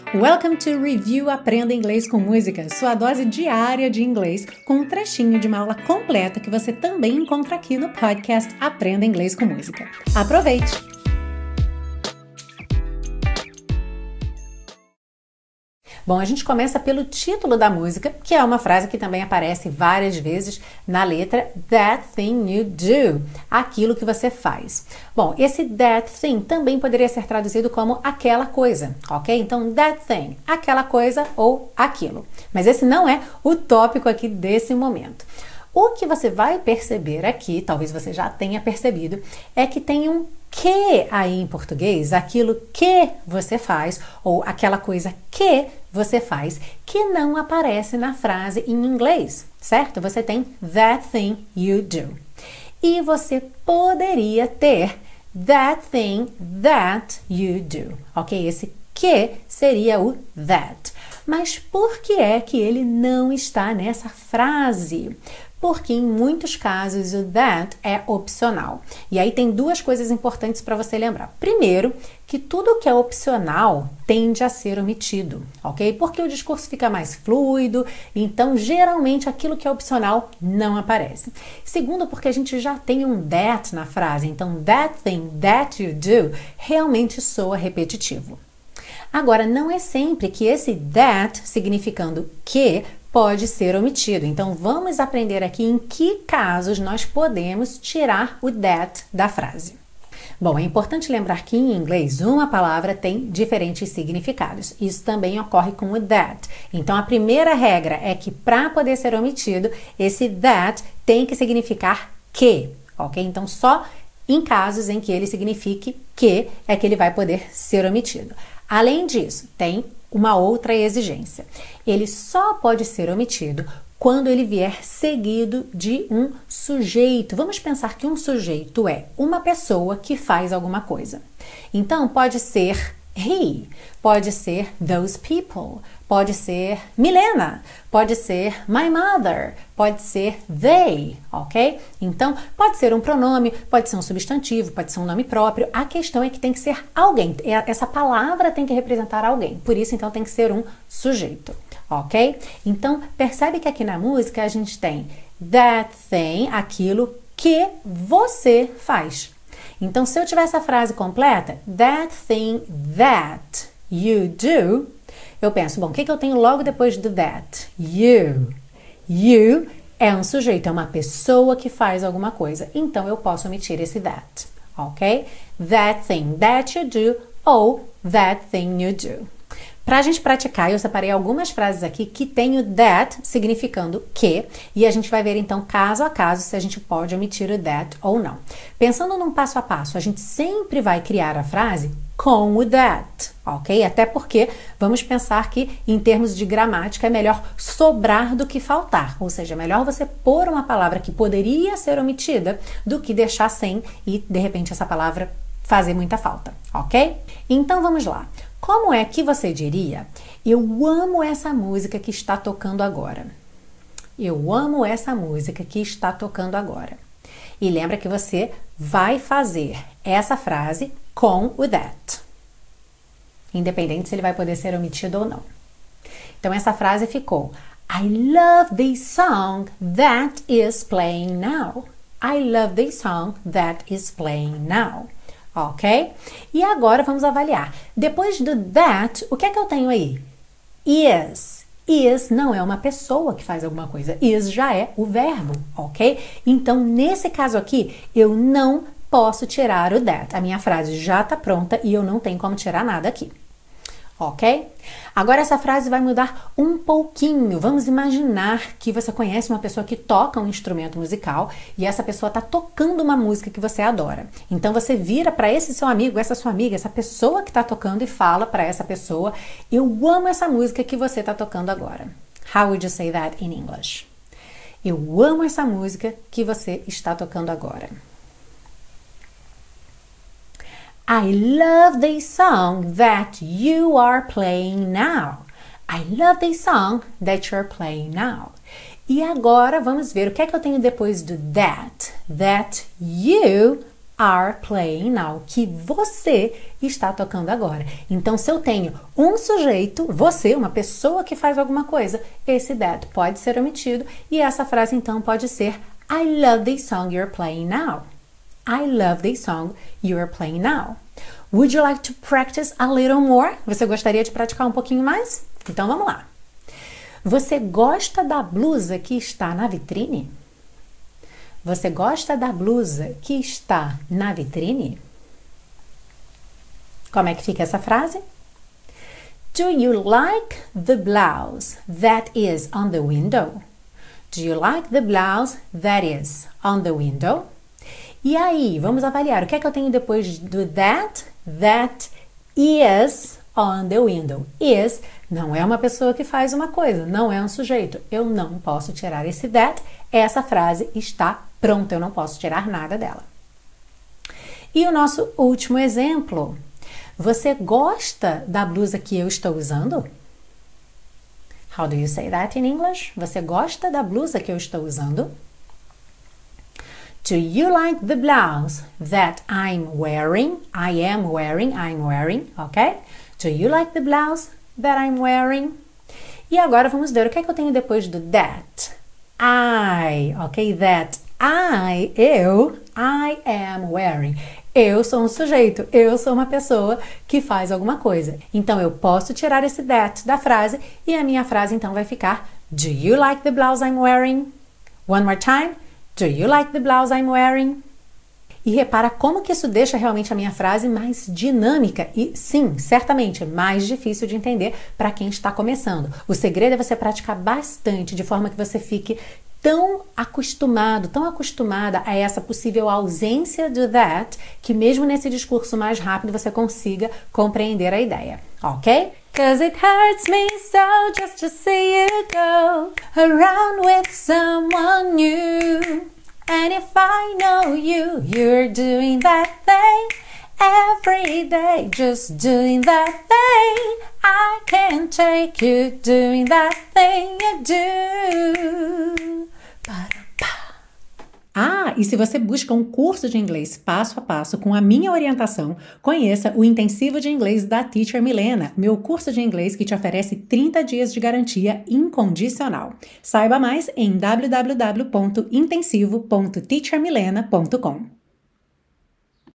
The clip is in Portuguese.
Welcome to Review Aprenda Inglês com Música, sua dose diária de inglês com um trechinho de uma aula completa que você também encontra aqui no podcast Aprenda Inglês com Música. Aproveite! Bom, a gente começa pelo título da música, que é uma frase que também aparece várias vezes na letra That thing you do, aquilo que você faz. Bom, esse that thing também poderia ser traduzido como aquela coisa, ok? Então, that thing, aquela coisa ou aquilo. Mas esse não é o tópico aqui desse momento. O que você vai perceber aqui, talvez você já tenha percebido, é que tem um que aí em português, aquilo que você faz ou aquela coisa que você faz, que não aparece na frase em inglês, certo? Você tem that thing you do. E você poderia ter that thing that you do, ok? Esse que seria o that. Mas por que é que ele não está nessa frase? Porque em muitos casos o that é opcional. E aí tem duas coisas importantes para você lembrar. Primeiro, que tudo que é opcional tende a ser omitido, ok? Porque o discurso fica mais fluido, então geralmente aquilo que é opcional não aparece. Segundo, porque a gente já tem um that na frase, então that thing that you do realmente soa repetitivo. Agora, não é sempre que esse that, significando que, pode ser omitido. Então, vamos aprender aqui em que casos nós podemos tirar o that da frase. Bom, é importante lembrar que em inglês uma palavra tem diferentes significados. Isso também ocorre com o that. Então, a primeira regra é que para poder ser omitido, esse that tem que significar que, ok? Então, só em casos em que ele signifique que é que ele vai poder ser omitido. Além disso, tem uma outra exigência. Ele só pode ser omitido quando ele vier seguido de um sujeito. Vamos pensar que um sujeito é uma pessoa que faz alguma coisa. Então, pode ser he, pode ser those people, pode ser Milena, pode ser my mother, pode ser they, ok? Então, pode ser um pronome, pode ser um substantivo, pode ser um nome próprio. A questão é que tem que ser alguém. Essa palavra tem que representar alguém. Por isso, então, tem que ser um sujeito, ok? Então, percebe que aqui na música a gente tem that thing, aquilo que você faz. Então, se eu tivesse a frase completa, that thing that you do, eu penso, bom, o que eu tenho logo depois do that? You. You é um sujeito, é uma pessoa que faz alguma coisa. Então, eu posso omitir esse that, ok? That thing that you do ou that thing you do. Para a gente praticar, eu separei algumas frases aqui que tem o that significando que, e a gente vai ver então caso a caso se a gente pode omitir o that ou não. Pensando num passo a passo, a gente sempre vai criar a frase com o that, ok? Até porque vamos pensar que em termos de gramática é melhor sobrar do que faltar, ou seja, é melhor você pôr uma palavra que poderia ser omitida do que deixar sem e de repente essa palavra fazer muita falta, ok? Então vamos lá. Como é que você diria, eu amo essa música que está tocando agora? Eu amo essa música que está tocando agora. E lembra que você vai fazer essa frase com o that. Independente se ele vai poder ser omitido ou não. Então essa frase ficou I love this song that is playing now. I love this song that is playing now. Ok? E agora vamos avaliar. Depois do that, o que é que eu tenho aí? Is. Is não é uma pessoa que faz alguma coisa. Is já é o verbo, ok? Então, nesse caso aqui, eu não posso tirar o that. A minha frase já está pronta e eu não tenho como tirar nada aqui. Ok? Agora essa frase vai mudar um pouquinho. Vamos imaginar que você conhece uma pessoa que toca um instrumento musical e essa pessoa está tocando uma música que você adora. Então você vira para esse seu amigo, essa sua amiga, essa pessoa que está tocando e fala para essa pessoa, eu amo essa música que você está tocando agora. How would you say that in English? Eu amo essa música que você está tocando agora. I love this song that you are playing now. I love this song that you're playing now. E agora vamos ver o que é que eu tenho depois do that. That you are playing now, que você está tocando agora. Então, se eu tenho um sujeito, você, uma pessoa que faz alguma coisa, esse that pode ser omitido e essa frase então pode ser I love the song you're playing now. I love the song you're playing now. Would you like to practice a little more? Você gostaria de praticar um pouquinho mais? Então vamos lá. Você gosta da blusa que está na vitrine? Você gosta da blusa que está na vitrine? Como é que fica essa frase? Do you like the blouse that is on the window? Do you like the blouse that is on the window? E aí, vamos avaliar. O que é que eu tenho depois do that? That is on the window. Is não é uma pessoa que faz uma coisa, não é um sujeito. Eu não posso tirar esse that. Essa frase está pronta, eu não posso tirar nada dela. E o nosso último exemplo. Você gosta da blusa que eu estou usando? How do you say that in English? Você gosta da blusa que eu estou usando? Do you like the blouse that I'm wearing? I am wearing, I'm wearing, ok? Do you like the blouse that I'm wearing? E agora vamos ver o que é que eu tenho depois do that. I, ok? That I am wearing. Eu sou um sujeito, eu sou uma pessoa que faz alguma coisa. Então eu posso tirar esse that da frase e a minha frase então vai ficar Do you like the blouse I'm wearing? One more time. Do you like the blouse I'm wearing? E repara como que isso deixa realmente a minha frase mais dinâmica e, sim, certamente, mais difícil de entender para quem está começando. O segredo é você praticar bastante, de forma que você fique tão acostumado, tão acostumada a essa possível ausência do that, que mesmo nesse discurso mais rápido você consiga compreender a ideia, ok? 'Cause it hurts me so just to see you go around with someone new. And if I know you, you're doing that thing every day, just doing that thing. I can't take you doing that thing you do. Ah, e se você busca um curso de inglês passo a passo com a minha orientação, conheça o Intensivo de Inglês da Teacher Milena, meu curso de inglês que te oferece 30 dias de garantia incondicional. Saiba mais em www.intensivo.teachermilena.com.